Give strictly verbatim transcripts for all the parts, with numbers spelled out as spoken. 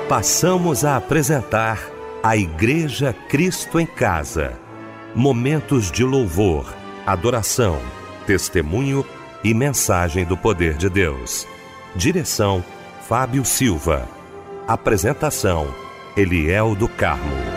Passamos a apresentar a Igreja Cristo em Casa. Momentos de louvor, adoração, testemunho e mensagem do poder de Deus. Direção: Fábio Silva. Apresentação: Eliel do Carmo.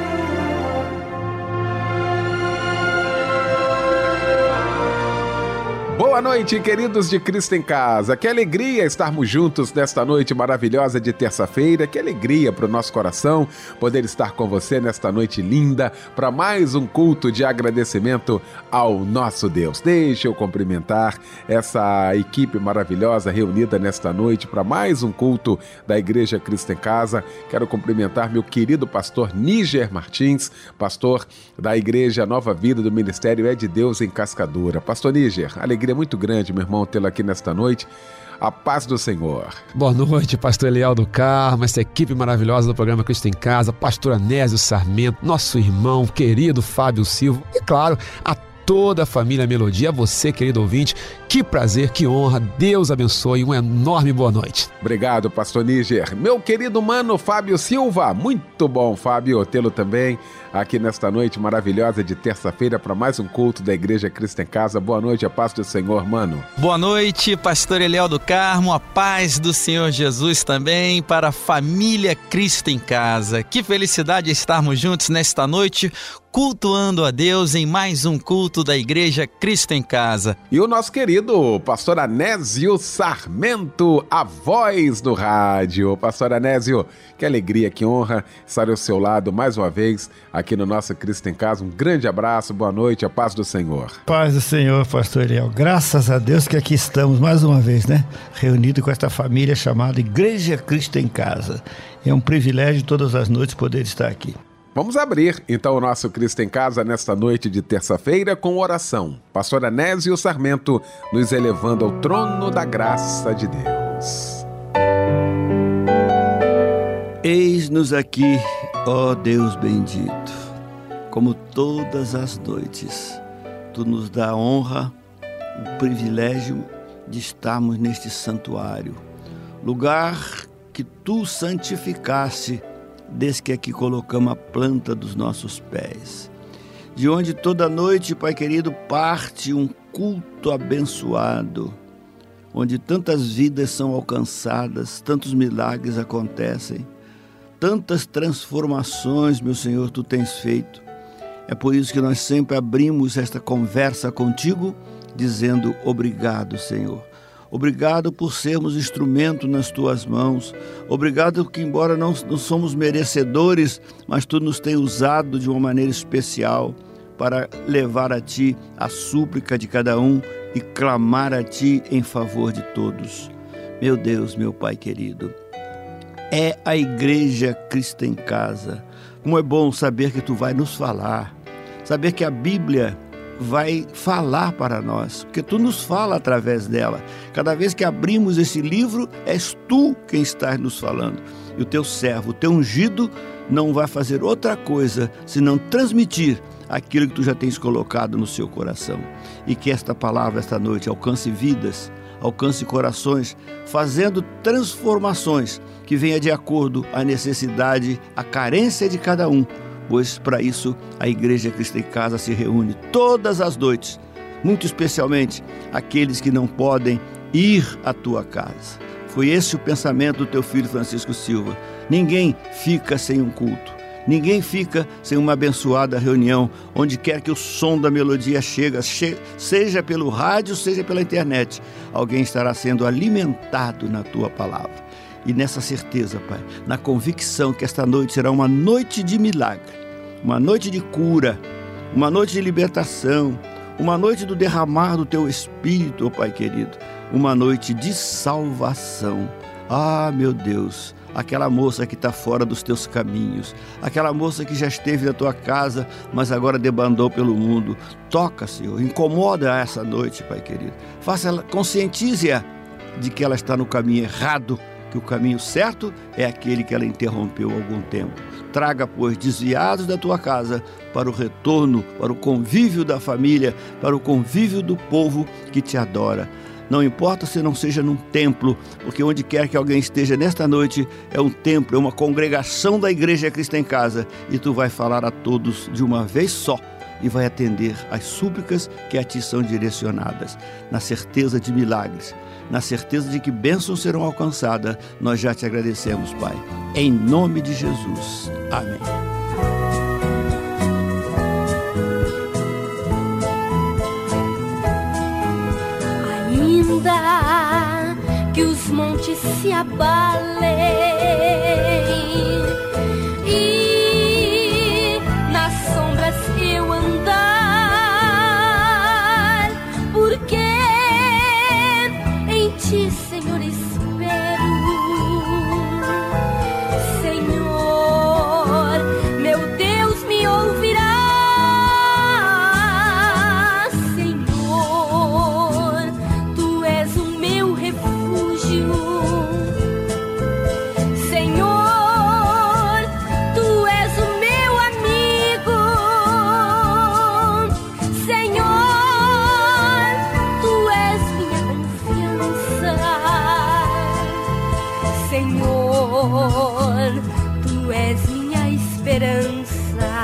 Boa noite, queridos de Cristo em Casa. Que alegria estarmos juntos nesta noite maravilhosa de terça-feira. Que alegria para o nosso coração poder estar com você nesta noite linda para mais um culto de agradecimento ao nosso Deus. Deixa eu cumprimentar essa equipe maravilhosa reunida nesta noite para mais um culto da Igreja Cristo em Casa. Quero cumprimentar meu querido pastor Níger Martins, pastor da Igreja Nova Vida do Ministério É de Deus em Cascadura. Pastor Níger, alegria muito grande, meu irmão, tê-lo aqui nesta noite. A paz do Senhor. Boa noite, pastor Eliel do Carmo, essa equipe maravilhosa do programa Cristo em Casa, pastor Anésio Sarmento, nosso irmão querido Fábio Silva e, claro, a toda a família Melodia, a você, querido ouvinte. Que prazer, que honra, Deus abençoe, uma enorme boa noite. Obrigado, pastor Níger. Meu querido mano Fábio Silva, muito bom, Fábio, tê-lo também aqui nesta noite maravilhosa de terça-feira para mais um culto da Igreja Cristo em Casa. Boa noite, a paz do Senhor, mano. Boa noite, pastor Eliel do Carmo, a paz do Senhor Jesus também para a família Cristo em Casa. Que felicidade estarmos juntos nesta noite, cultuando a Deus em mais um culto da Igreja Cristo em Casa. E o nosso querido pastor Anésio Sarmento, a voz do rádio. Pastor Anésio, que alegria, que honra estar ao seu lado mais uma vez aqui no nosso Cristo em Casa. Um grande abraço, boa noite, a paz do Senhor. Paz do Senhor, pastor Eliel. Graças a Deus que aqui estamos mais uma vez, né? Reunido com esta família chamada Igreja Cristo em Casa. É um privilégio todas as noites poder estar aqui. Vamos abrir, então, o nosso Cristo em Casa nesta noite de terça-feira com oração. Pastor Anésio Sarmento nos elevando ao trono da graça de Deus. Eis-nos aqui, ó Deus bendito, como todas as noites, Tu nos dá a honra, o privilégio de estarmos neste santuário, lugar que Tu santificaste desde que aqui colocamos a planta dos nossos pés, de onde toda noite, Pai querido, parte um culto abençoado, onde tantas vidas são alcançadas, tantos milagres acontecem, tantas transformações, meu Senhor, Tu tens feito. É por isso que nós sempre abrimos esta conversa contigo, dizendo obrigado, Senhor. Obrigado por sermos instrumento nas Tuas mãos. Obrigado que, embora não, não somos merecedores, mas Tu nos tens usado de uma maneira especial para levar a Ti a súplica de cada um e clamar a Ti em favor de todos. Meu Deus, meu Pai querido, é a Igreja Cristo em Casa. Como é bom saber que Tu vai nos falar, saber que a Bíblia vai falar para nós, porque Tu nos fala através dela. Cada vez que abrimos esse livro, és Tu quem estás nos falando. E o Teu servo, o Teu ungido, não vai fazer outra coisa senão transmitir aquilo que Tu já tens colocado no seu coração. E que esta palavra, esta noite, alcance vidas, alcance corações, fazendo transformações que venha de acordo à necessidade, à carência de cada um. Pois para isso a Igreja Cristo em Casa se reúne todas as noites, muito especialmente aqueles que não podem ir à tua casa. Foi esse o pensamento do teu filho Francisco Silva. Ninguém fica sem um culto, ninguém fica sem uma abençoada reunião, onde quer que o som da melodia chegue, seja pelo rádio, seja pela internet, alguém estará sendo alimentado na tua palavra. E nessa certeza, Pai, na convicção que esta noite será uma noite de milagre, uma noite de cura, uma noite de libertação, uma noite do derramar do Teu Espírito, ó Pai querido, uma noite de salvação. Ah, meu Deus, aquela moça que está fora dos Teus caminhos, aquela moça que já esteve na Tua casa, mas agora debandou pelo mundo. Toca, Senhor, incomoda essa noite, Pai querido. Faça ela, conscientize-a de que ela está no caminho errado, que o caminho certo é aquele que ela interrompeu há algum tempo. Traga, pois, desviados da tua casa para o retorno, para o convívio da família, para o convívio do povo que te adora. Não importa se não seja num templo, porque onde quer que alguém esteja nesta noite é um templo, é uma congregação da Igreja Cristo em Casa, e tu vai falar a todos de uma vez só e vai atender às súplicas que a ti são direcionadas, na certeza de milagres, na certeza de que bênçãos serão alcançadas. Nós já te agradecemos, Pai, em nome de Jesus. Amém. Ainda que os montes se abalem e nas sombras eu andar, porque em ti, Senhor, espero. Senhor, meu Deus, me ouvirá. Tu és minha esperança.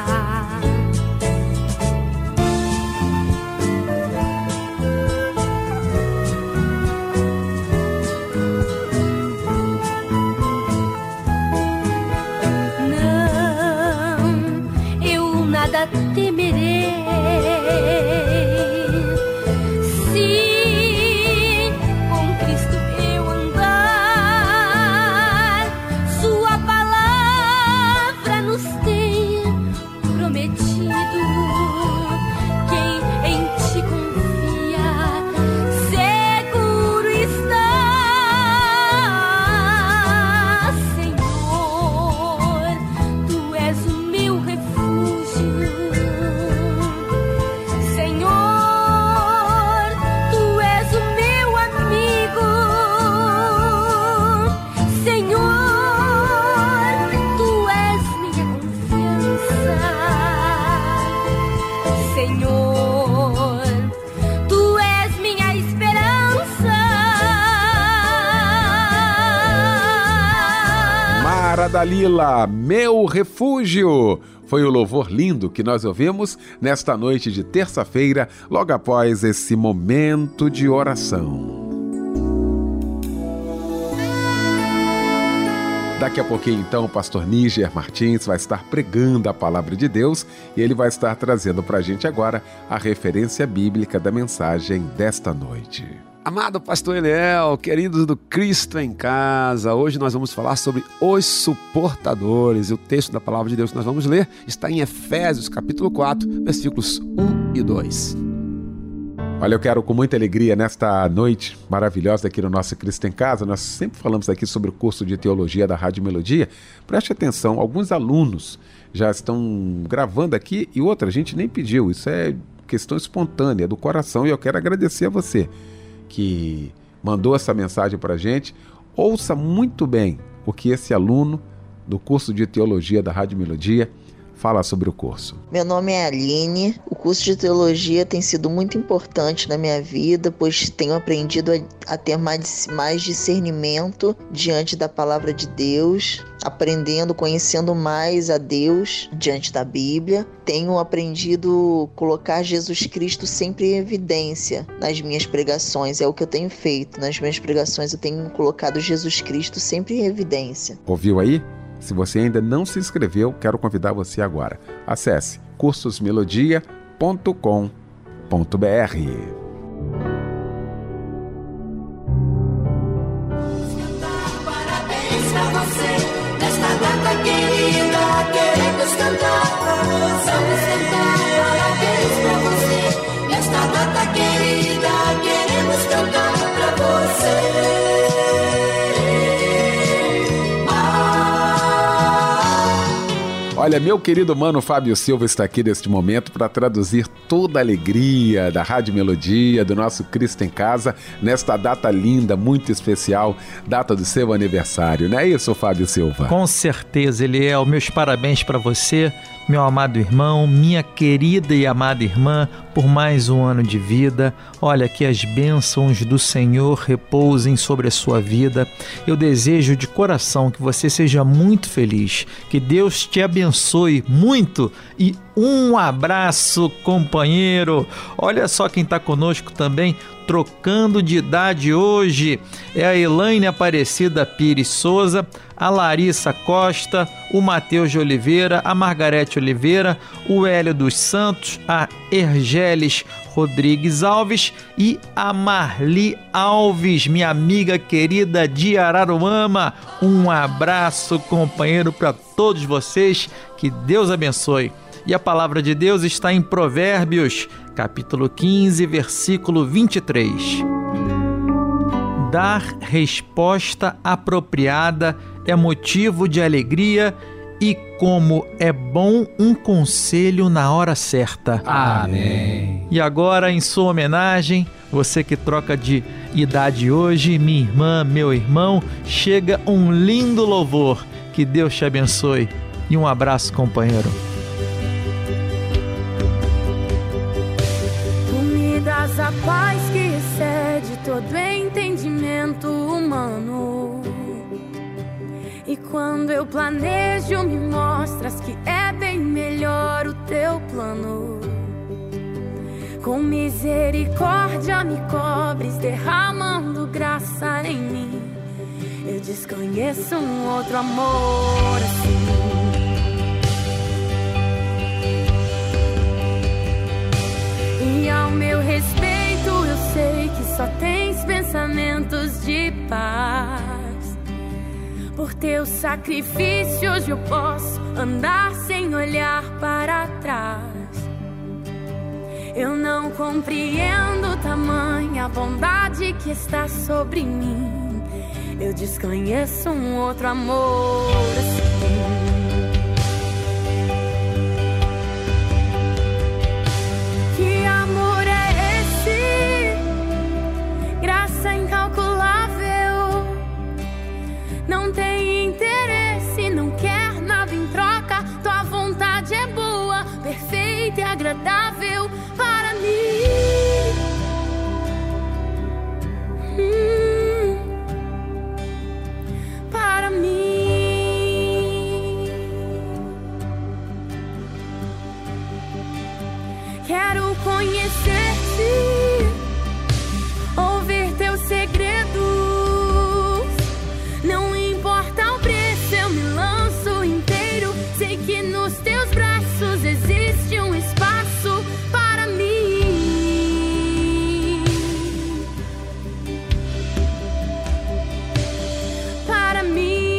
Não, eu nada temerei. Dalila, meu refúgio. Foi o louvor lindo que nós ouvimos nesta noite de terça-feira, logo após esse momento de oração. Daqui a pouquinho, então, o pastor Níger Martins vai estar pregando a palavra de Deus e ele vai estar trazendo para a gente agora a referência bíblica da mensagem desta noite. Amado pastor Eliel, queridos do Cristo em Casa, hoje nós vamos falar sobre os suportadores. E o texto da palavra de Deus que nós vamos ler está em Efésios, capítulo quatro, versículos um e dois. Olha, eu quero com muita alegria nesta noite maravilhosa aqui no nosso Cristo em Casa. Nós sempre falamos aqui sobre o curso de teologia da Rádio Melodia. Preste atenção, alguns alunos já estão gravando aqui e outra, a gente nem pediu. Isso é questão espontânea, do coração, e eu quero agradecer a você que mandou essa mensagem para a gente. Ouça muito bem o que esse aluno do curso de teologia da Rádio Melodia fala sobre o curso. Meu nome é Aline. O curso de teologia tem sido muito importante na minha vida, pois tenho aprendido a, a ter mais, mais discernimento diante da palavra de Deus, aprendendo, conhecendo mais a Deus diante da Bíblia. Tenho aprendido a colocar Jesus Cristo sempre em evidência nas minhas pregações. É o que eu tenho feito. Nas minhas pregações eu tenho colocado Jesus Cristo sempre em evidência. Ouviu aí? Se você ainda não se inscreveu, quero convidar você agora. Acesse cursos melodia ponto com ponto b r. Parabéns pra você, nesta data querida, queremos cantar. Vamos cantar, parabéns pra você, nesta data querida, queremos cantar pra você. Olha, meu querido mano Fábio Silva está aqui neste momento para traduzir toda a alegria da Rádio Melodia, do nosso Cristo em Casa, nesta data linda, muito especial, data do seu aniversário. Não é isso, Fábio Silva? Com certeza, Eliel. Meus parabéns para você, meu amado irmão, minha querida e amada irmã, por mais um ano de vida. Olha, que as bênçãos do Senhor repousem sobre a sua vida. Eu desejo de coração que você seja muito feliz, que Deus te abençoe muito e um abraço, companheiro. Olha só quem está conosco também, trocando de idade hoje, é a Elaine Aparecida Pires Souza, a Larissa Costa, o Matheus de Oliveira, a Margarete Oliveira, o Hélio dos Santos, a Ergeles Rodrigues Alves e a Marli Alves, minha amiga querida de Araruama. Um abraço, companheiro, para todos vocês, que Deus abençoe. E a palavra de Deus está em Provérbios, capítulo quinze, versículo vinte e três. Dar resposta apropriada é motivo de alegria e como é bom um conselho na hora certa. Amém. E agora, em sua homenagem, você que troca de idade hoje, minha irmã, meu irmão, chega um lindo louvor. Que Deus te abençoe e um abraço, companheiro. A paz que excede todo entendimento humano. E quando eu planejo, me mostras que é bem melhor o teu plano. Com misericórdia me cobres, derramando graça em mim. Eu desconheço um outro amor assim. E ao meu respeito eu sei que só tens pensamentos de paz. Por teu sacrifício hoje eu posso andar sem olhar para trás. Eu não compreendo tamanha bondade que está sobre mim. Eu desconheço um outro amor assim. Que amor é esse? Graça incalculável. Não tem interesse, não quer nada em troca. Tua vontade é boa, perfeita e agradável para mim. Hum, para mim. Quero conhecer-te, ouvir teus segredos. Não importa o preço, eu me lanço inteiro. Sei que nos teus braços existe um espaço para mim. Para mim.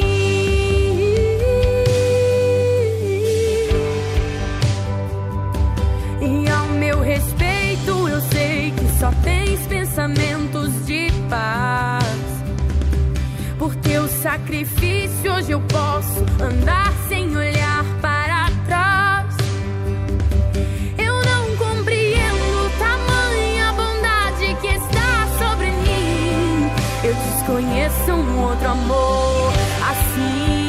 E ao meu respeito eu sei que só tens pensamentos de paz. Por teu sacrifício hoje eu posso andar sem olhar para trás. Eu não compreendo tamanha bondade que está sobre mim. Eu desconheço um outro amor assim.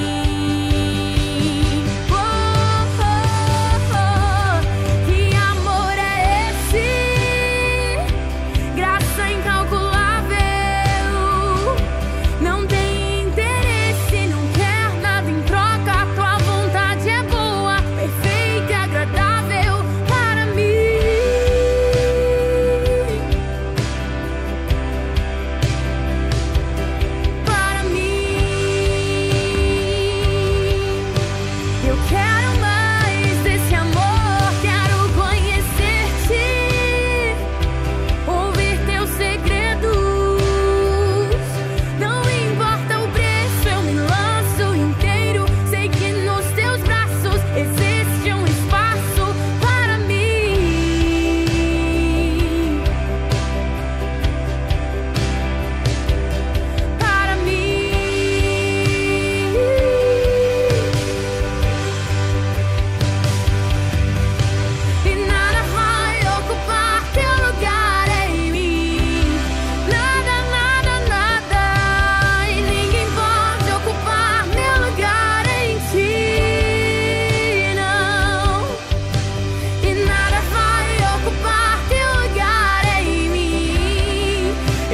Para mim.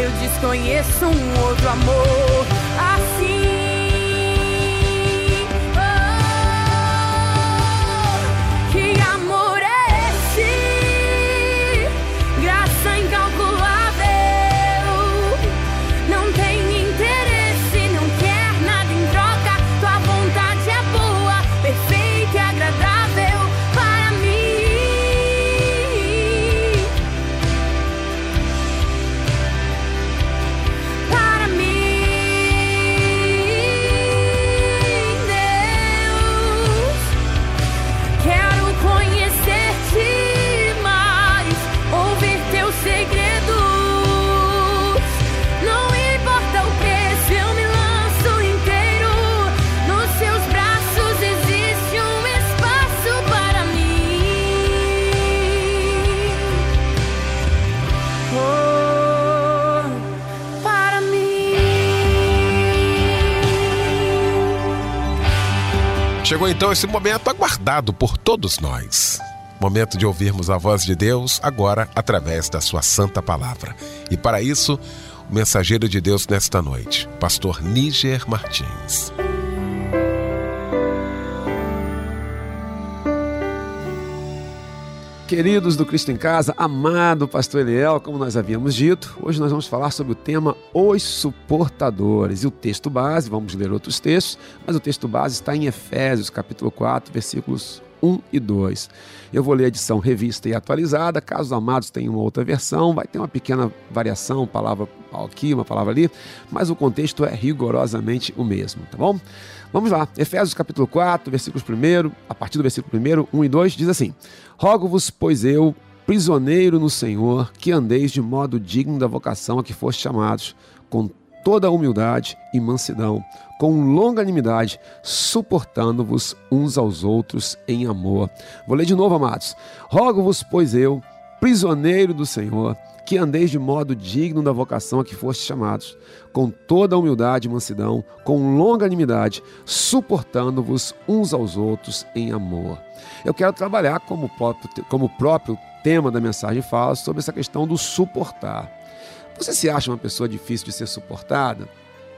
eu desconheço um outro amor assim. Oh, que amor é esse? Graça incalculável. Não tem interesse, não quer nada em troca. Tua vontade é boa, perfeita e agradável para mim. Para mim, Deus, quero conhecer-te mais, ouvir teus segredos. Não importa o preço, eu me lanço inteiro. Nos seus braços existe um espaço para mim. Oh, para mim. Chegou então esse momento aguardado por todos nós. Momento de ouvirmos a voz de Deus, agora através da sua santa palavra. E para isso, o mensageiro de Deus nesta noite, pastor Níger Martins. Queridos do Cristo em Casa, amado pastor Eliel, como nós havíamos dito, hoje nós vamos falar sobre o tema Os Suportadores. E o texto base, vamos ler outros textos, mas o texto base está em Efésios, capítulo quatro, versículos um e dois. Eu vou ler a edição revista e atualizada, caso os amados tenham uma outra versão, vai ter uma pequena variação, uma palavra aqui, uma palavra ali, mas o contexto é rigorosamente o mesmo, tá bom? Vamos lá, Efésios capítulo quatro, versículos primeiro, a partir do versículo primeiro, um e dois, diz assim: Rogo-vos, pois eu, prisioneiro no Senhor, que andeis de modo digno da vocação a que foste chamados, com toda a humildade e mansidão, com longanimidade, suportando-vos uns aos outros em amor. Vou ler de novo, amados. Rogo-vos, pois eu, prisioneiro do Senhor, que andeis de modo digno da vocação a que fostes chamados, com toda a humildade e mansidão, com longanimidade, suportando-vos uns aos outros em amor. Eu quero trabalhar, como o próprio, como o próprio tema da mensagem fala, sobre essa questão do suportar. Você se acha uma pessoa difícil de ser suportada?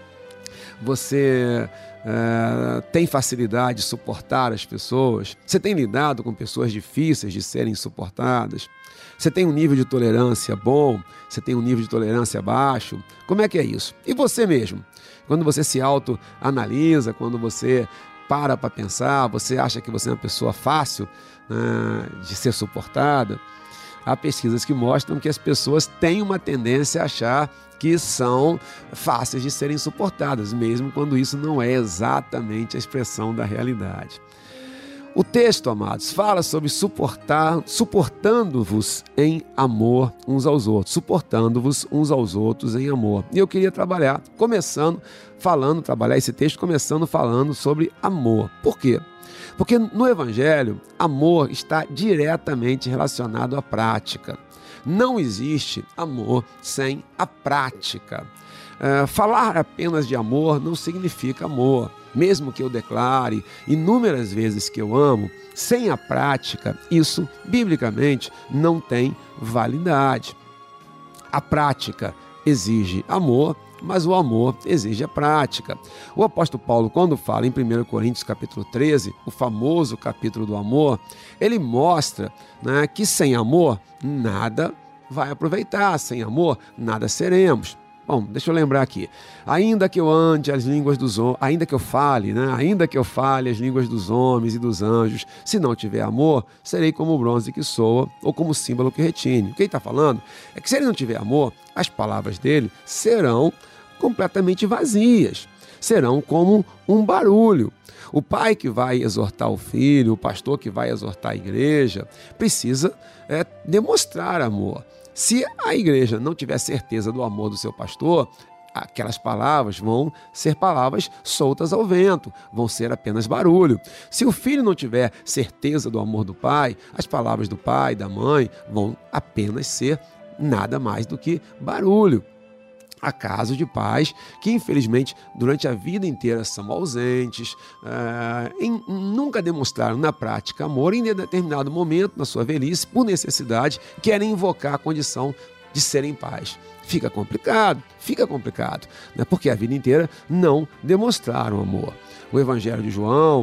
Você é, tem facilidade de suportar as pessoas? Você tem lidado com pessoas difíceis de serem suportadas? Você tem um nível de tolerância bom? Você tem um nível de tolerância baixo? Como é que é isso? E você mesmo? Quando você se autoanalisa, quando você para para pensar, você acha que você é uma pessoa fácil né, de ser suportada? Há pesquisas que mostram que as pessoas têm uma tendência a achar que são fáceis de serem suportadas, mesmo quando isso não é exatamente a expressão da realidade. O texto, amados, fala sobre suportar, suportando-vos em amor uns aos outros, suportando-vos uns aos outros em amor. E eu queria trabalhar, começando, falando, trabalhar esse texto, começando falando sobre amor. Por quê? Porque no Evangelho, amor está diretamente relacionado à prática. Não existe amor sem a prática. Uh, falar apenas de amor não significa amor. Mesmo que eu declare inúmeras vezes que eu amo, sem a prática, isso, biblicamente, não tem validade. A prática exige amor, mas o amor exige a prática. O apóstolo Paulo, quando fala em primeira Coríntios capítulo treze, o famoso capítulo do amor, ele mostra né, que sem amor nada vai aproveitar, sem amor nada seremos. Bom, deixa eu lembrar aqui. Ainda que eu ande as línguas dos homens, ainda que eu fale, né? Ainda que eu fale as línguas dos homens e dos anjos, se não tiver amor, serei como o bronze que soa ou como o símbolo que retine. O que ele está falando é que se ele não tiver amor, as palavras dele serão completamente vazias, serão como um barulho. O pai que vai exortar o filho, o pastor que vai exortar a igreja, precisa é, demonstrar amor. Se a igreja não tiver certeza do amor do seu pastor, aquelas palavras vão ser palavras soltas ao vento, vão ser apenas barulho. Se o filho não tiver certeza do amor do pai, as palavras do pai, da mãe, vão apenas ser nada mais do que barulho. Há casos de pais que, infelizmente, durante a vida inteira são ausentes, uh, em, nunca demonstraram na prática amor, e em determinado momento, na sua velhice, por necessidade, querem invocar a condição de serem pais. Fica complicado, fica complicado, né? Porque a vida inteira não demonstraram amor. O Evangelho de João,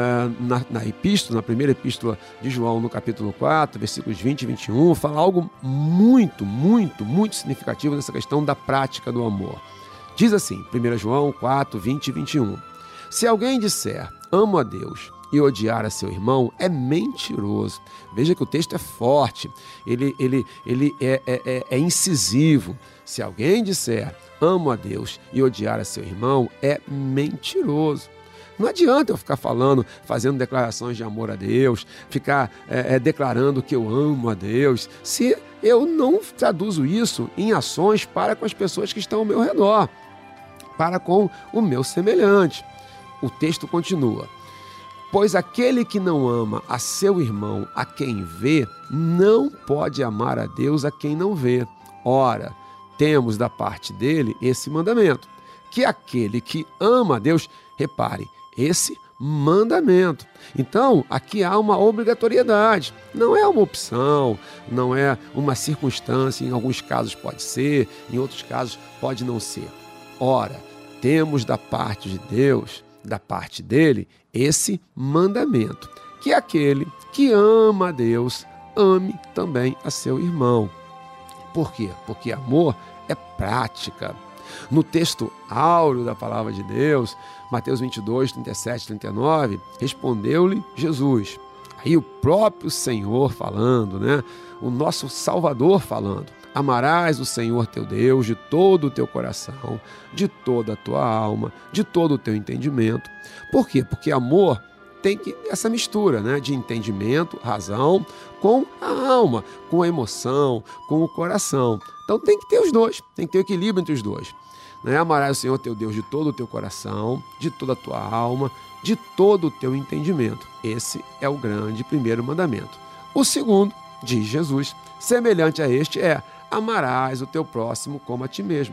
na, na epístola, na primeira epístola de João, no capítulo quatro, versículos vinte e vinte e um, fala algo muito, muito, muito significativo nessa questão da prática do amor. Diz assim, primeira João quatro, vinte e vinte e um, se alguém disser, amo a Deus, e odiar a seu irmão, é mentiroso. Veja que o texto é forte, ele, ele, ele é, é, é incisivo. Se alguém disser, amo a Deus, e odiar a seu irmão, é mentiroso. Não adianta eu ficar falando, fazendo declarações de amor a Deus, ficar é, é, declarando que eu amo a Deus, se eu não traduzo isso em ações para com as pessoas que estão ao meu redor, para com o meu semelhante. O texto continua. Pois aquele que não ama a seu irmão, a quem vê, não pode amar a Deus a quem não vê. Ora, temos da parte dele esse mandamento, que aquele que ama a Deus, repare, esse mandamento. Então, aqui há uma obrigatoriedade, não é uma opção, não é uma circunstância, em alguns casos pode ser, em outros casos pode não ser. Ora, temos da parte de Deus, da parte dele, esse mandamento, que aquele que ama a Deus, ame também a seu irmão. Por quê? Porque amor é prática. No texto áureo da palavra de Deus, Mateus vinte e dois, trinta e sete, trinta e nove, respondeu-lhe Jesus. Aí o próprio Senhor falando, né? O nosso Salvador falando. Amarás o Senhor teu Deus de todo o teu coração, de toda a tua alma, de todo o teu entendimento. Por quê? Porque amor tem que, essa mistura, né, de entendimento, razão, com a alma, com a emoção, com o coração. Então tem que ter os dois, tem que ter o equilíbrio entre os dois. Né? Amarás o Senhor teu Deus de todo o teu coração, de toda a tua alma, de todo o teu entendimento. Esse é o grande primeiro mandamento. O segundo, diz Jesus, semelhante a este é, amarás o teu próximo como a ti mesmo.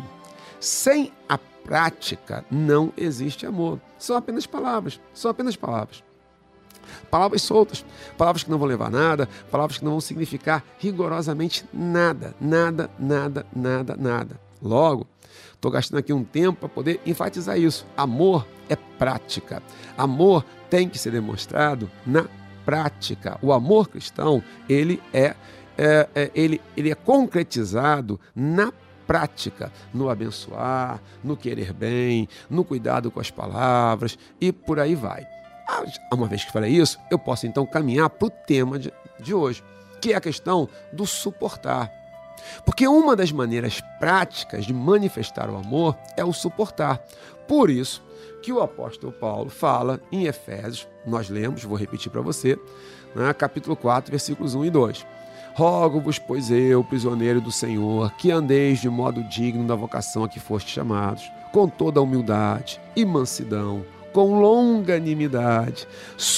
Sem a prática não existe amor. São apenas palavras, são apenas palavras. Palavras soltas, palavras que não vão levar a nada, palavras que não vão significar rigorosamente nada, nada, nada, nada, nada. Logo, estou gastando aqui um tempo para poder enfatizar isso. Amor é prática. Amor tem que ser demonstrado na prática. O amor cristão, ele é, é, é, ele, ele é concretizado na prática, no abençoar, no querer bem, no cuidado com as palavras e por aí vai. Ah, uma vez que falei isso, eu posso então caminhar para o tema de, de hoje, que é a questão do suportar. Porque uma das maneiras práticas de manifestar o amor é o suportar. Por isso que o apóstolo Paulo fala em Efésios, nós lemos, vou repetir para você, né, capítulo quatro, versículos um e dois. Rogo-vos, pois eu, prisioneiro do Senhor, que andeis de modo digno da vocação a que fostes chamados, com toda a humildade e mansidão, com longanimidade,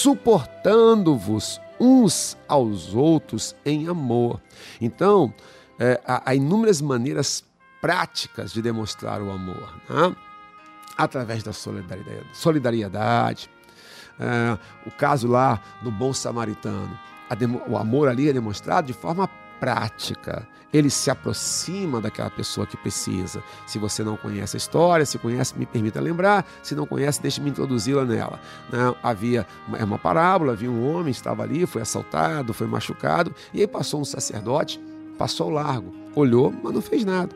suportando-vos uns aos outros em amor. Então, é, há, há inúmeras maneiras práticas de demonstrar o amor, né? Através da solidariedade, solidariedade. É, o caso lá do bom samaritano, a demo, o amor ali é demonstrado de forma prática. Ele se aproxima daquela pessoa que precisa. Se você não conhece a história, se conhece, me permita lembrar. Se não conhece, deixe-me introduzi-la nela. Né? Havia uma, uma parábola, havia um homem, estava ali, foi assaltado, foi machucado, e aí passou um sacerdote, passou ao largo, olhou, mas não fez nada.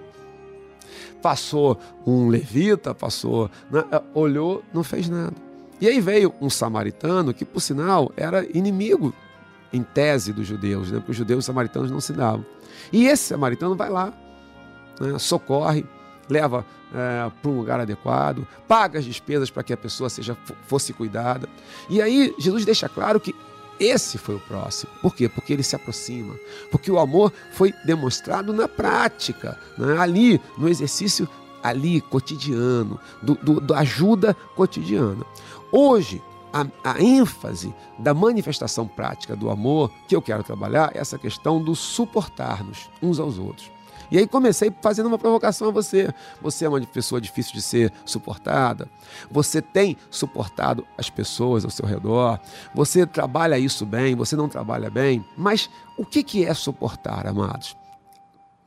Passou um levita, passou, né? Olhou, não fez nada. E aí veio um samaritano, que por sinal era inimigo em tese dos judeus, né? Porque os judeus e os samaritanos não se davam. E esse samaritano vai lá, né? Socorre, leva é, para um lugar adequado, paga as despesas para que a pessoa seja, fosse cuidada. E aí Jesus deixa claro que esse foi o próximo. Por quê? Porque ele se aproxima. Porque o amor foi demonstrado na prática, né? Ali, no exercício ali, cotidiano, do, do, da ajuda cotidiana. Hoje, A, a ênfase da manifestação prática do amor que eu quero trabalhar é essa questão do suportar-nos uns aos outros. E aí comecei fazendo uma provocação a você. Você é uma pessoa difícil de ser suportada? Você tem suportado as pessoas ao seu redor? Você trabalha isso bem? Você não trabalha bem? Mas o que é suportar, amados?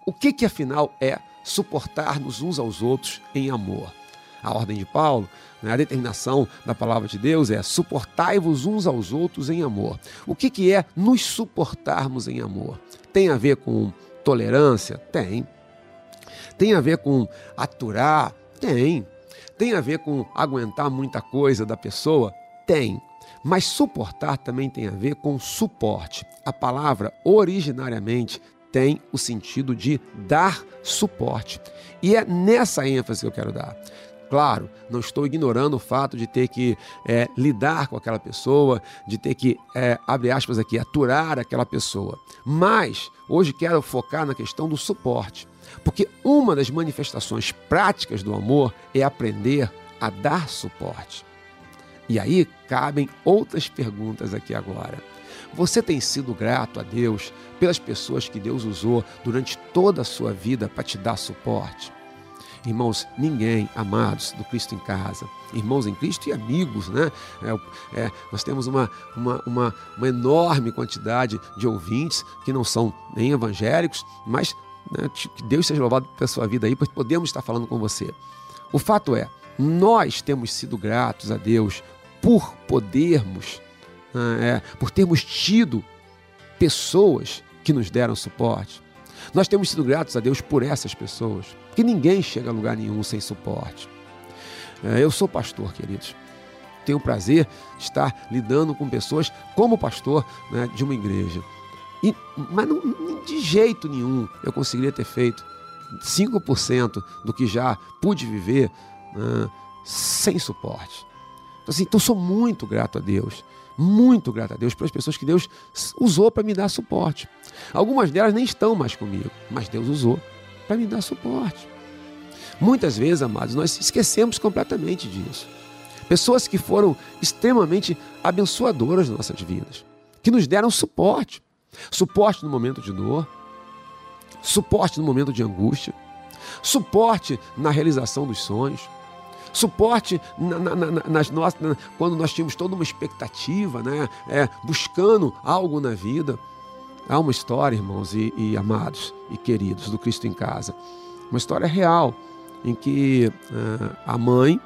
O que que afinal é suportar-nos uns aos outros em amor? A ordem de Paulo, né, a determinação da palavra de Deus é suportai-vos uns aos outros em amor. O que que é nos suportarmos em amor? Tem a ver com tolerância? Tem. Tem a ver com aturar? Tem. Tem a ver com aguentar muita coisa da pessoa? Tem. Mas suportar também tem a ver com suporte. A palavra originariamente tem o sentido de dar suporte. E é nessa ênfase que eu quero dar. Claro, não estou ignorando o fato de ter que é, lidar com aquela pessoa, de ter que, é, abre aspas aqui, aturar aquela pessoa. Mas hoje quero focar na questão do suporte. Porque uma das manifestações práticas do amor é aprender a dar suporte. E aí cabem outras perguntas aqui agora. Você tem sido grato a Deus pelas pessoas que Deus usou durante toda a sua vida para te dar suporte? Irmãos, ninguém, amados do Cristo em Casa, irmãos em Cristo e amigos, né? É, é, nós temos uma, uma, uma, uma enorme quantidade de ouvintes que não são nem evangélicos, mas né, que Deus seja louvado pela sua vida aí, pois podemos estar falando com você. O fato é, nós temos sido gratos a Deus por podermos, é, por termos tido pessoas que nos deram suporte. Nós temos sido gratos a Deus por essas pessoas, porque ninguém chega a lugar nenhum sem suporte. É, eu sou pastor, queridos. Tenho o prazer de estar lidando com pessoas como pastor, né, de uma igreja. E, mas não, de jeito nenhum eu conseguiria ter feito cinco por cento do que já pude viver, né, sem suporte. Então, assim, então, sou muito grato a Deus, muito grato a Deus pelas pessoas que Deus usou para me dar suporte. Algumas delas nem estão mais comigo, mas Deus usou para me dar suporte. Muitas vezes, amados, nós esquecemos completamente disso. Pessoas que foram extremamente abençoadoras nas nossas vidas, que nos deram suporte. Suporte no momento de dor, suporte no momento de angústia, suporte na realização dos sonhos, suporte na, na, na, nas nossas, na, quando nós tínhamos toda uma expectativa, né? É, buscando algo na vida. Há uma história, irmãos e, e amados e queridos do Cristo em Casa, uma história real em que uh, a mãe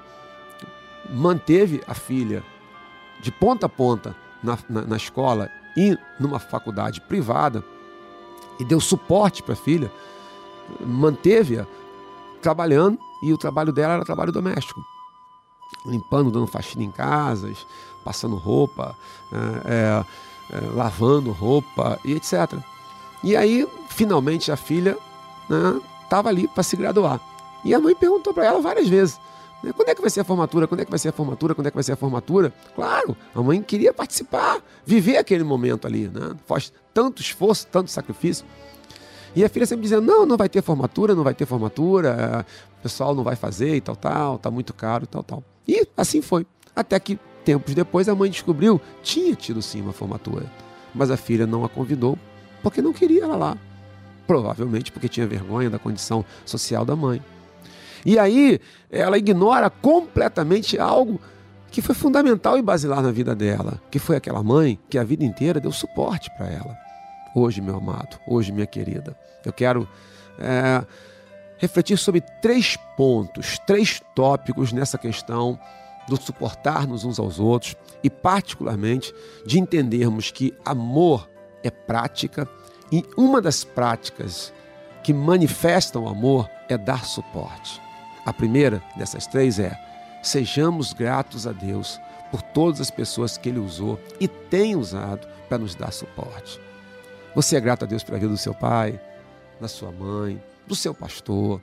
manteve a filha de ponta a ponta na, na, na escola e numa faculdade privada e deu suporte para a filha, manteve-a trabalhando, e o trabalho dela era trabalho doméstico, limpando, dando faxina em casas, passando roupa, é, é, lavando roupa e etcétera. E aí, finalmente, a filha estava, né, ali para se graduar. E a mãe perguntou para ela várias vezes, né, quando é que vai ser a formatura? Quando é que vai ser a formatura? Quando é que vai ser a formatura? Claro, a mãe queria participar, viver aquele momento ali, né? Faz tanto esforço, tanto sacrifício. E a filha sempre dizendo, não, não vai ter formatura, não vai ter formatura, o pessoal não vai fazer e tal, tal, tá muito caro e tal, tal. E assim foi. Até que, tempos depois, a mãe descobriu, tinha tido sim uma formatura, mas a filha não a convidou, porque não queria ela lá. Provavelmente porque tinha vergonha da condição social da mãe. E aí, ela ignora completamente algo que foi fundamental e basilar na vida dela, que foi aquela mãe que a vida inteira deu suporte para ela. Hoje, meu amado, hoje, minha querida, eu quero é, refletir sobre três pontos, três tópicos nessa questão do suportar-nos uns aos outros e, particularmente, de entendermos que amor é prática e uma das práticas que manifestam o amor é dar suporte. A primeira dessas três é: sejamos gratos a Deus por todas as pessoas que Ele usou e tem usado para nos dar suporte. Você é grato a Deus pela vida do seu pai, da sua mãe, do seu pastor,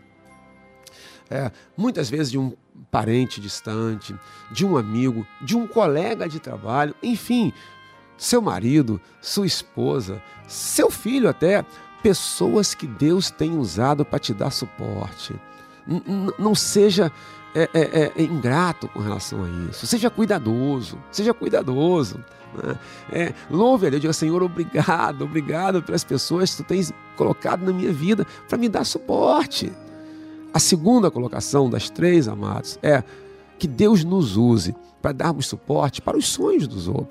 é, muitas vezes de um parente distante, de um amigo, de um colega de trabalho, enfim, seu marido, sua esposa, seu filho até, pessoas que Deus tem usado para te dar suporte. N- n- não seja é, é, é, ingrato com relação a isso, seja cuidadoso, seja cuidadoso. É, louve a Deus, diga: Senhor, obrigado, obrigado pelas pessoas que Tu tens colocado na minha vida para me dar suporte. A segunda colocação das três, amados, é que Deus nos use para darmos suporte para os sonhos dos outros.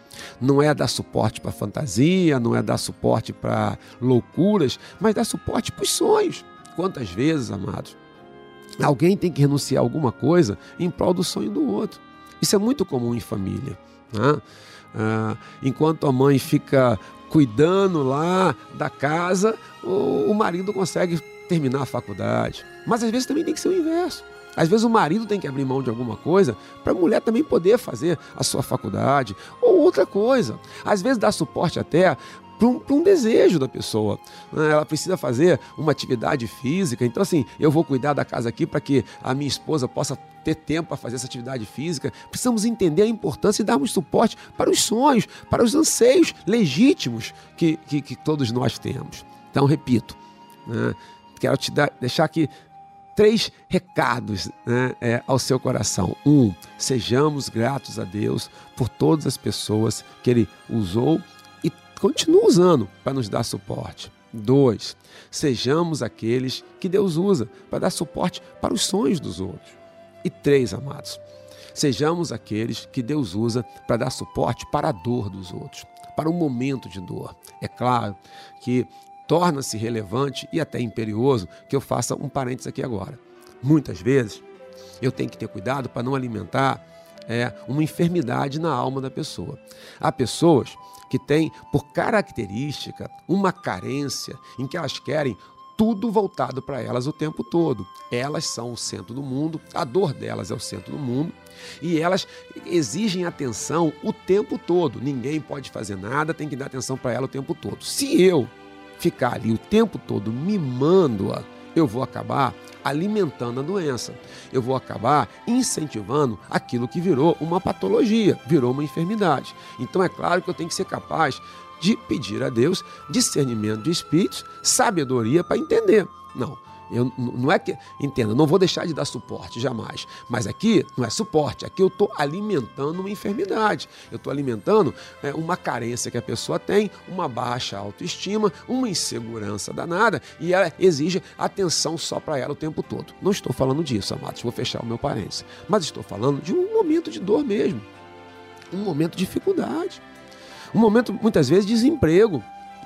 Não é dar suporte para fantasia, não é dar suporte para loucuras, mas dar suporte para os sonhos. Quantas vezes, amados, alguém tem que renunciar a alguma coisa em prol do sonho do outro. Isso é muito comum em família, né? Ah, enquanto a mãe fica cuidando lá da casa, o, o marido consegue terminar a faculdade. Mas às vezes também tem que ser o inverso. Às vezes o marido tem que abrir mão de alguma coisa para a mulher também poder fazer a sua faculdade ou outra coisa. Às vezes dá suporte até para um, para um desejo da pessoa. Ela precisa fazer uma atividade física. Então assim, eu vou cuidar da casa aqui para que a minha esposa possa ter tempo para fazer essa atividade física. Precisamos entender a importância e darmos suporte para os sonhos, para os anseios legítimos que, que, que todos nós temos. Então, repito, né, quero te dar, deixar aqui três recados, né, é, ao seu coração. Um, sejamos gratos a Deus por todas as pessoas que Ele usou e continua usando para nos dar suporte. Dois, sejamos aqueles que Deus usa para dar suporte para os sonhos dos outros. E três, amados, sejamos aqueles que Deus usa para dar suporte para a dor dos outros, para um momento de dor. É claro que torna-se relevante e até imperioso que eu faça um parênteses aqui agora. Muitas vezes eu tenho que ter cuidado para não alimentar é, uma enfermidade na alma da pessoa. Há pessoas que têm por característica uma carência em que elas querem tudo voltado para elas o tempo todo. Elas são o centro do mundo, a dor delas é o centro do mundo e elas exigem atenção o tempo todo. Ninguém pode fazer nada, tem que dar atenção para ela o tempo todo. Se eu ficar ali o tempo todo mimando-a, eu vou acabar alimentando a doença. Eu vou acabar incentivando aquilo que virou uma patologia, virou uma enfermidade. Então é claro que eu tenho que ser capaz de pedir a Deus discernimento de espíritos, sabedoria para entender. Não, eu, não é que, entenda, não vou deixar de dar suporte, jamais. Mas aqui não é suporte, aqui eu estou alimentando uma enfermidade. Eu estou alimentando é, uma carência que a pessoa tem, uma baixa autoestima, uma insegurança danada, e ela exige atenção só para ela o tempo todo. Não estou falando disso, amados, vou fechar o meu parênteses. Mas estou falando de um momento de dor mesmo, um momento de dificuldade. Um momento, muitas vezes, de desemprego.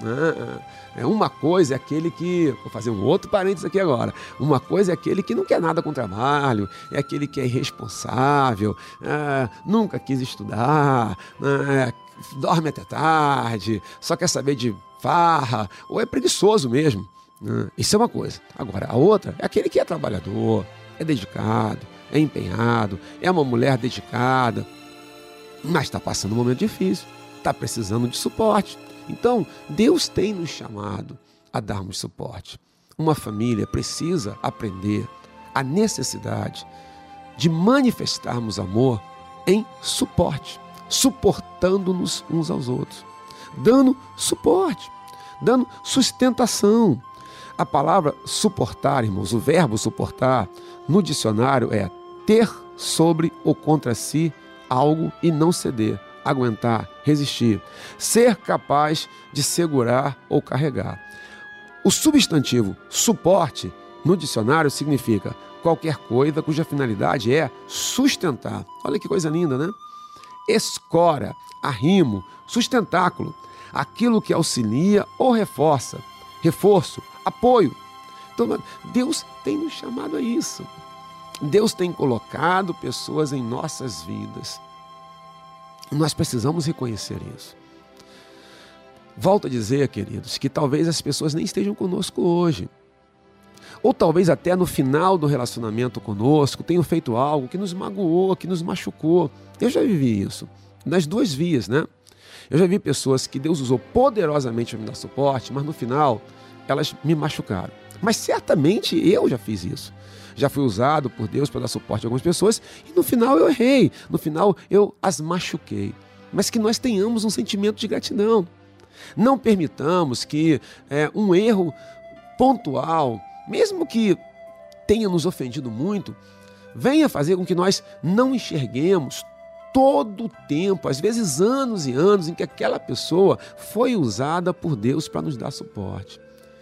É uma coisa é aquele que, vou fazer um outro parênteses aqui agora, uma coisa é aquele que não quer nada com trabalho, é aquele que é irresponsável, é, nunca quis estudar, é, dorme até tarde, só quer saber de farra, ou é preguiçoso mesmo. É, isso é uma coisa. Agora, a outra é aquele que é trabalhador, é dedicado, é empenhado, é uma mulher dedicada, mas está passando um momento difícil, está precisando de suporte. Então, Deus tem nos chamado a darmos suporte. Uma família precisa aprender a necessidade de manifestarmos amor em suporte, suportando-nos uns aos outros, dando suporte, dando sustentação. A palavra suportar, irmãos, o verbo suportar, no dicionário é ter sobre ou contra si algo e não ceder. Aguentar, resistir, ser capaz de segurar ou carregar. O substantivo suporte, no dicionário, significa qualquer coisa cuja finalidade é sustentar. Olha que coisa linda, né? Escora, arrimo, sustentáculo, aquilo que auxilia ou reforça, reforço, apoio. Então, Deus tem nos chamado a isso. Deus tem colocado pessoas em nossas vidas. Nós precisamos reconhecer isso. Volto a dizer, queridos, que talvez as pessoas nem estejam conosco hoje. Ou talvez até no final do relacionamento conosco tenham feito algo que nos magoou, que nos machucou. Eu já vivi isso, nas duas vias, né? Eu já vi pessoas que Deus usou poderosamente para me dar suporte, mas no final elas me machucaram. Mas certamente eu já fiz isso. Já fui usado por Deus para dar suporte a algumas pessoas e no final eu errei, no final eu as machuquei. Mas que nós tenhamos um sentimento de gratidão. Não permitamos que é, um erro pontual, mesmo que tenha nos ofendido muito, venha fazer com que nós não enxerguemos todo o tempo, às vezes anos e anos, em que aquela pessoa foi usada por Deus para nos dar suporte.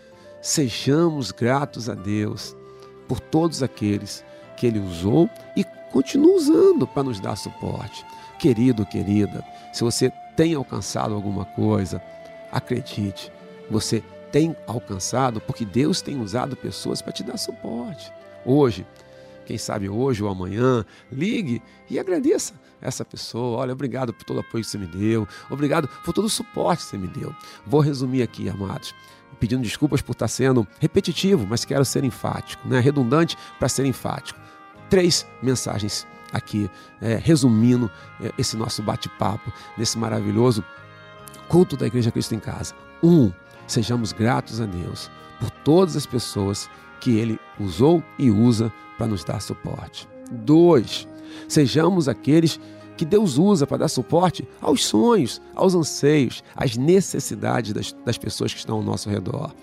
Sejamos gratos a Deus por todos aqueles que Ele usou e continua usando para nos dar suporte. Querido, querida, se você tem alcançado alguma coisa, acredite, você tem alcançado porque Deus tem usado pessoas para te dar suporte. Hoje, quem sabe hoje ou amanhã, ligue e agradeça essa pessoa. Olha, obrigado por todo o apoio que você me deu, obrigado por todo o suporte que você me deu. Vou resumir aqui, amados, pedindo desculpas por estar sendo repetitivo, mas quero ser enfático, né? Redundante para ser enfático. Três mensagens aqui, é, resumindo é, esse nosso bate-papo, nesse maravilhoso culto da Igreja Cristo em Casa. Um, sejamos gratos a Deus por todas as pessoas que Ele usou e usa para nos dar suporte. Dois, sejamos aqueles que Deus usa para dar suporte aos sonhos, aos anseios, às necessidades das, das pessoas que estão ao nosso redor.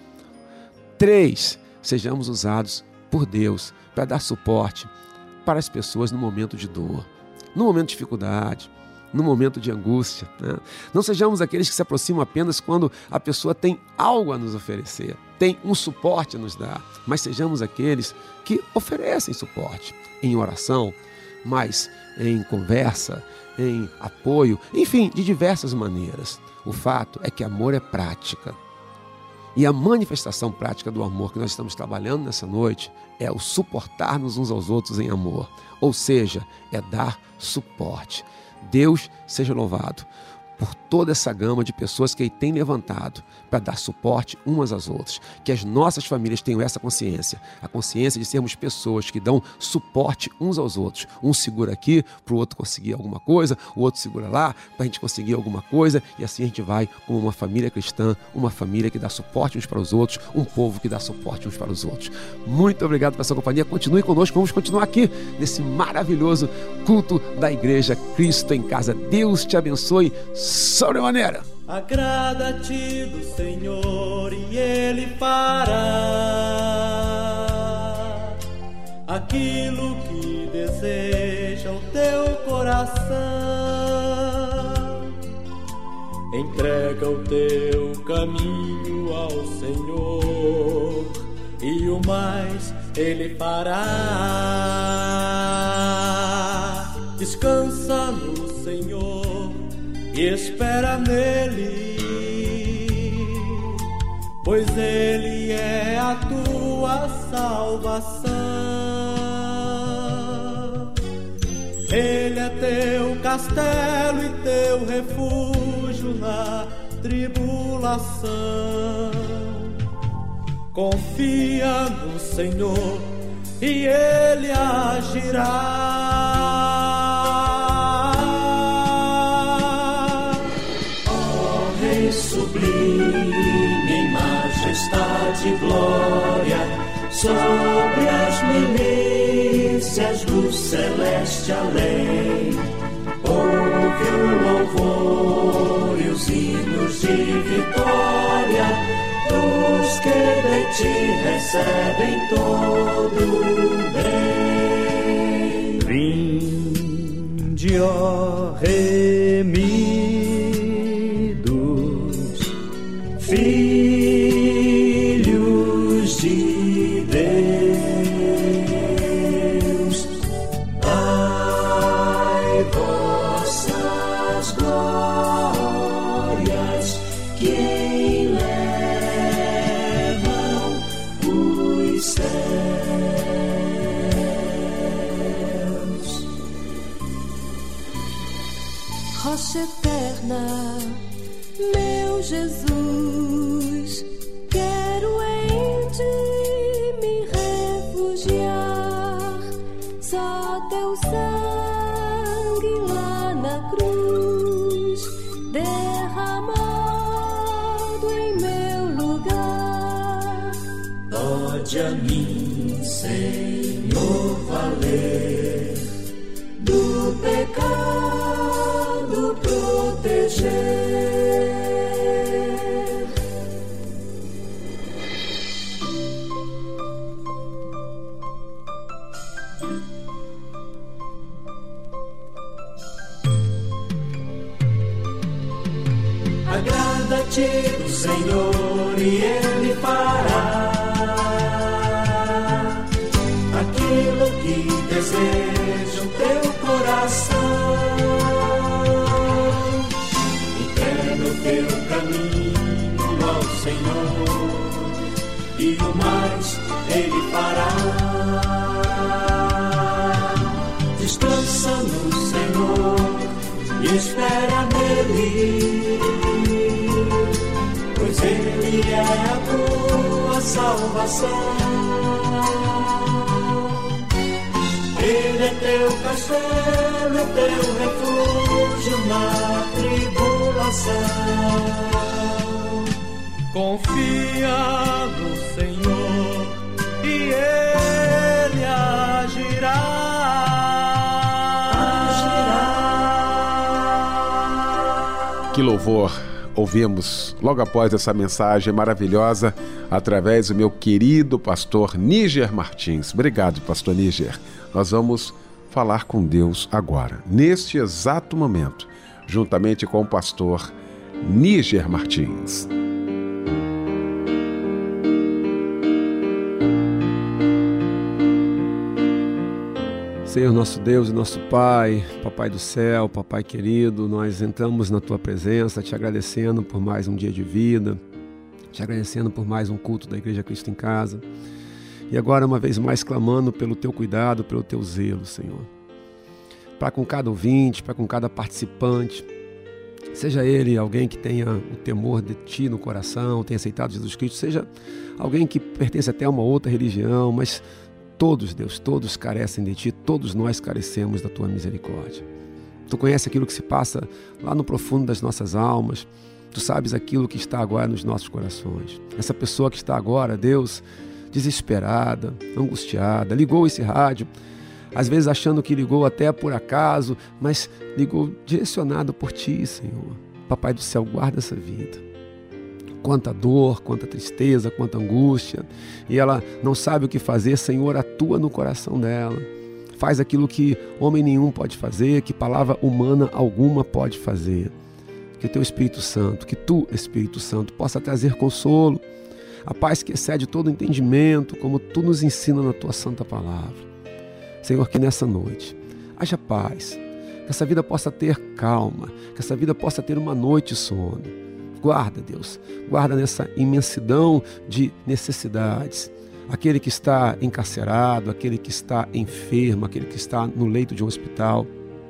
Três, sejamos usados por Deus para dar suporte para as pessoas no momento de dor, no momento de dificuldade, no momento de angústia, né? Não sejamos aqueles que se aproximam apenas quando a pessoa tem algo a nos oferecer, tem um suporte a nos dar, mas sejamos aqueles que oferecem suporte em oração, mas em conversa, em apoio, enfim, de diversas maneiras. O fato é que amor é prática. E a manifestação prática do amor que nós estamos trabalhando nessa noite é o suportar-nos uns aos outros em amor. Ou seja, é dar suporte. Deus seja louvado por toda essa gama de pessoas que Ele tem levantado para dar suporte umas às outras. Que as nossas famílias tenham essa consciência, a consciência de sermos pessoas que dão suporte uns aos outros. Um segura aqui para o outro conseguir alguma coisa, o outro segura lá para a gente conseguir alguma coisa, e assim a gente vai como uma família cristã, uma família que dá suporte uns para os outros, um povo que dá suporte uns para os outros. Muito obrigado pela sua companhia. Continue conosco, vamos continuar aqui nesse maravilhoso culto da Igreja Cristo em Casa. Deus te abençoe sobremaneira. Agrada-te do Senhor e Ele fará aquilo que deseja o teu coração. Entrega o teu caminho ao Senhor e o mais Ele fará. Descansa no Senhor e espera nele, pois Ele é a tua salvação. Ele é teu castelo e teu refúgio na tribulação. Confia no Senhor e Ele agirá. Sublime em majestade e glória, sobre as milícias do celeste além, ouve o louvor e os hinos de vitória dos que de ti recebem todo o bem. Vinde, ó remidos, filhos de Deus, ai vossas glórias que elevam os céus. Rocha eterna, meu Jesus, quero em ti me refugiar. Só teu sangue lá na cruz, derramado em meu lugar, pode a mim, Senhor, valer, do pecado proteger. Agrada-te do Senhor e Ele fará aquilo que deseja o teu coração. espera nele, pois ele é a tua salvação. Ele é teu castelo, teu refúgio na tribulação. Confia no Senhor e Ele agirá. agirá. Que louvor ouvimos logo após essa mensagem maravilhosa através do meu querido pastor Níger Martins. Obrigado, pastor Níger. Nós vamos falar com Deus agora, neste exato momento, juntamente com o pastor Níger Martins. Senhor nosso Deus e nosso Pai, Papai do céu, Papai querido, nós entramos na Tua presença te agradecendo por mais um dia de vida, te agradecendo por mais um culto da Igreja Cristo em Casa. E agora, uma vez mais, clamando pelo Teu cuidado, pelo Teu zelo, Senhor. Para com cada ouvinte, para com cada participante, seja ele alguém que tenha o temor de Ti no coração, tenha aceitado Jesus Cristo, seja alguém que pertence até a uma outra religião, mas todos, Deus, todos carecem de Ti, todos nós carecemos da Tua misericórdia. Tu conheces aquilo que se passa lá no profundo das nossas almas, Tu sabes aquilo que está agora nos nossos corações. Essa pessoa que está agora, Deus, desesperada, angustiada, ligou esse rádio, às vezes achando que ligou até por acaso, mas ligou direcionado por Ti, Senhor. Papai do céu, guarda essa vida. Quanta dor, quanta tristeza, quanta angústia, e ela não sabe o que fazer, Senhor, atua no coração dela. Faz aquilo que homem nenhum pode fazer, que palavra humana alguma pode fazer. Que o Teu Espírito Santo, que Tu, Espírito Santo, possa trazer consolo, a paz que excede todo entendimento, como Tu nos ensina na Tua santa palavra. Senhor, que nessa noite haja paz, que essa vida possa ter calma, que essa vida possa ter uma noite de sono. Guarda, Deus, guarda nessa imensidão de necessidades. Aquele que está encarcerado, aquele que está enfermo, aquele que está no leito de um hospital,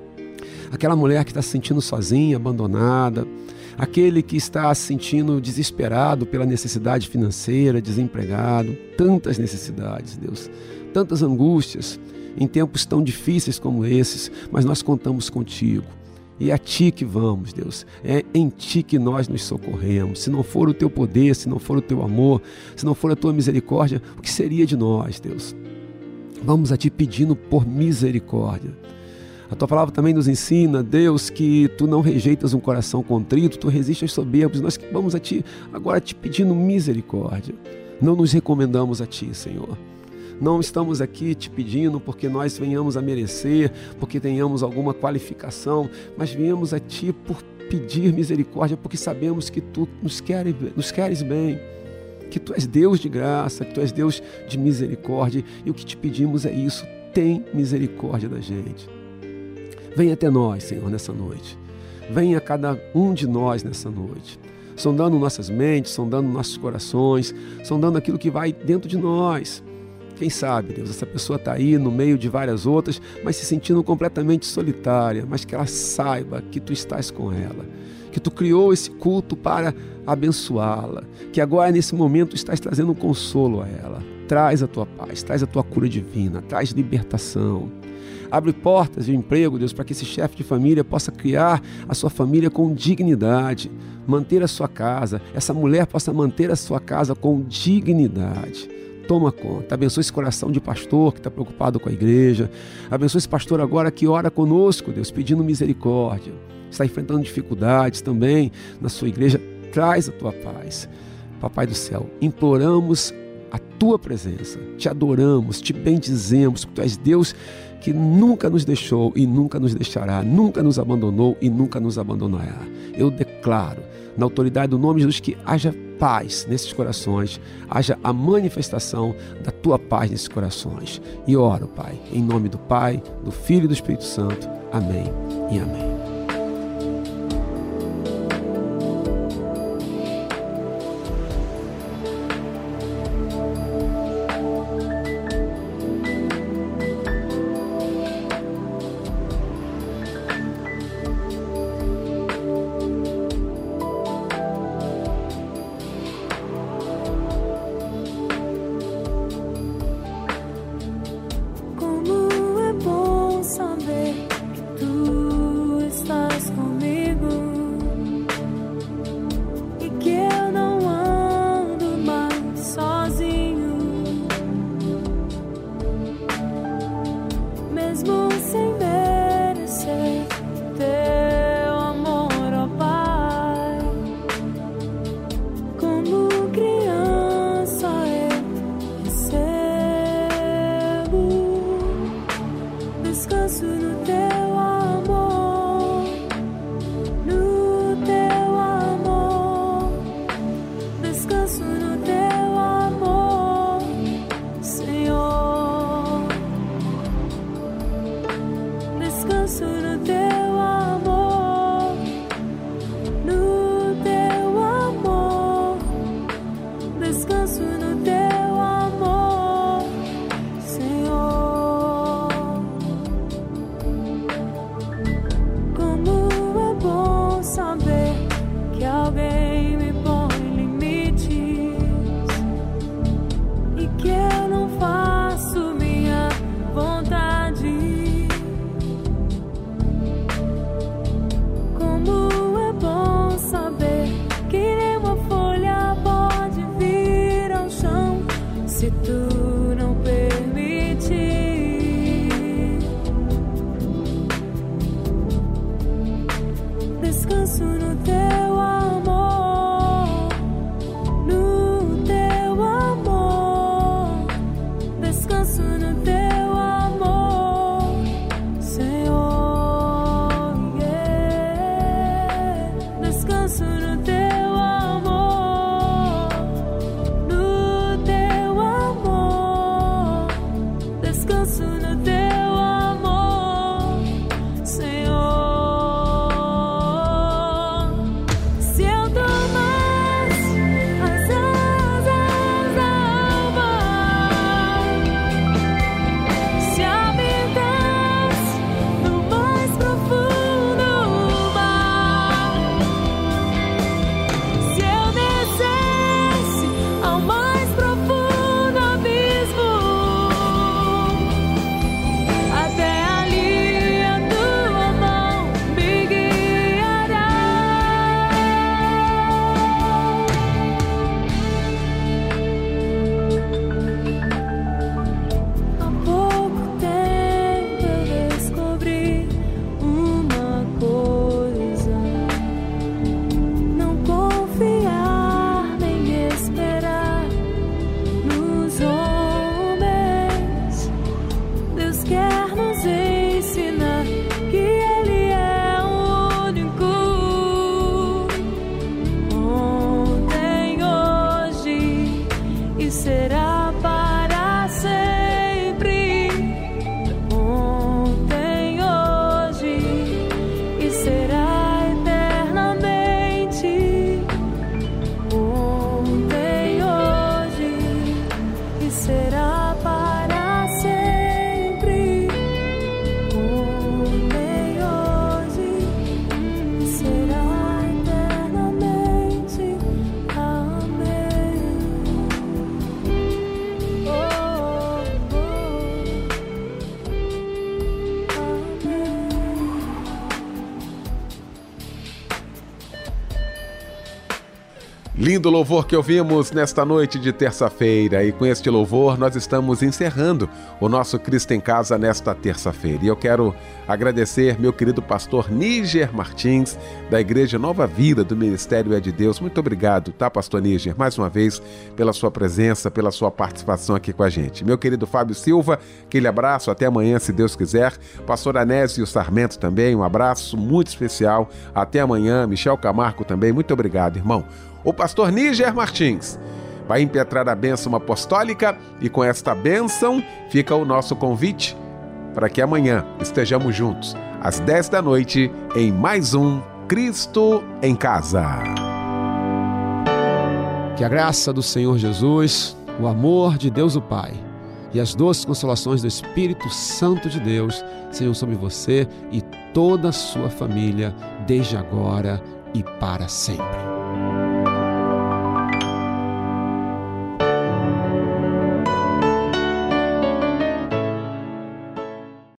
aquela mulher que está se sentindo sozinha, abandonada, aquele que está se sentindo desesperado pela necessidade financeira, desempregado, tantas necessidades, Deus, tantas angústias em tempos tão difíceis como esses, mas nós contamos contigo. E é a Ti que vamos, Deus. É em Ti que nós nos socorremos. Se não for o Teu poder, se não for o Teu amor, se não for a Tua misericórdia, o que seria de nós, Deus? Vamos a Ti pedindo por misericórdia. A Tua palavra também nos ensina, Deus, que Tu não rejeitas um coração contrito, Tu resistes aos soberbos. Nós vamos a Ti agora Te pedindo misericórdia. Não nos recomendamos a Ti, Senhor. Não estamos aqui Te pedindo porque nós venhamos a merecer, porque tenhamos alguma qualificação, mas viemos a Ti por pedir misericórdia, porque sabemos que Tu nos queres, nos queres bem, que Tu és Deus de graça, que Tu és Deus de misericórdia, e o que Te pedimos é isso, tem misericórdia da gente. Venha até nós, Senhor, nessa noite. Venha a cada um de nós nessa noite, sondando nossas mentes, sondando nossos corações, sondando aquilo que vai dentro de nós. Quem sabe, Deus, essa pessoa está aí no meio de várias outras, mas se sentindo completamente solitária, mas que ela saiba que Tu estás com ela, que Tu criou esse culto para abençoá-la, que agora nesse momento estás trazendo um consolo a ela. Traz a Tua paz, traz a Tua cura divina, traz libertação. Abre portas de emprego, Deus, para que esse chefe de família possa criar a sua família com dignidade, manter a sua casa, essa mulher possa manter a sua casa com dignidade. Toma conta, abençoa esse coração de pastor que está preocupado com a igreja, abençoa esse pastor agora que ora conosco, Deus, pedindo misericórdia, está enfrentando dificuldades também na sua igreja, traz a Tua paz. Papai do céu, imploramos a Tua presença, Te adoramos, Te bendizemos, porque Tu és Deus que nunca nos deixou e nunca nos deixará, nunca nos abandonou e nunca nos abandonará. Eu declaro, na autoridade do nome de Jesus, que haja paz nesses corações, haja a manifestação da Tua paz nesses corações. E oro, Pai, em nome do Pai, do Filho e do Espírito Santo. Amém e amém. mesmo sem merecer teu amor, ó Pai. Como criança eu recebo descanso no teu amor, no teu amor, descanso no teu amor, Senhor. Descanso no teu amor, no teu amor, descanso no teu amor, Senhor. Como é bom saber que alguém me põe limites e que eu não faço minha vontade. Como é bom saber que nenhuma folha pode vir ao chão se tu não permitir. Descanso no teu amor, no teu amor, descanso no teu amor, Senhor. Yeah. Descanso no teu amor, no teu amor, descanso no teu amor, Senhor. Se eu tomasse as asas da alva, se habitasse no mais profundo mar, se eu descesse ao mais profundo abismo, até ali a tua mão me guiará. Há pouco tempo eu descobri uma coisa: não confiar nem esperar nos homens. Deus quer nos ensinar que Ele é o único, ontem, hoje e será para sempre. Ontem, hoje e será eternamente. Ontem, hoje e será para sempre. Ontem, hoje e será eternamente. Amém. Oh, oh, amém. Lindo louvor que ouvimos nesta noite de terça-feira, e com este louvor nós estamos encerrando o nosso Cristo em Casa nesta terça-feira. E eu quero agradecer meu querido pastor Níger Martins, da Igreja Nova Vida do Ministério É de Deus. Muito obrigado, tá, pastor Níger, mais uma vez pela sua presença, pela sua participação aqui com a gente. Meu querido Fábio Silva, aquele abraço, até amanhã, se Deus quiser. Pastor Anésio Sarmento também, um abraço muito especial, até amanhã. Michel Camargo também, muito obrigado, irmão. O pastor Níger Martins vai impetrar a bênção apostólica, e com esta bênção fica o nosso convite para que amanhã estejamos juntos, às dez da noite, em mais um Cristo em Casa. Que a graça do Senhor Jesus, o amor de Deus o Pai e as doces consolações do Espírito Santo de Deus sejam sobre você e toda a sua família, desde agora e para sempre.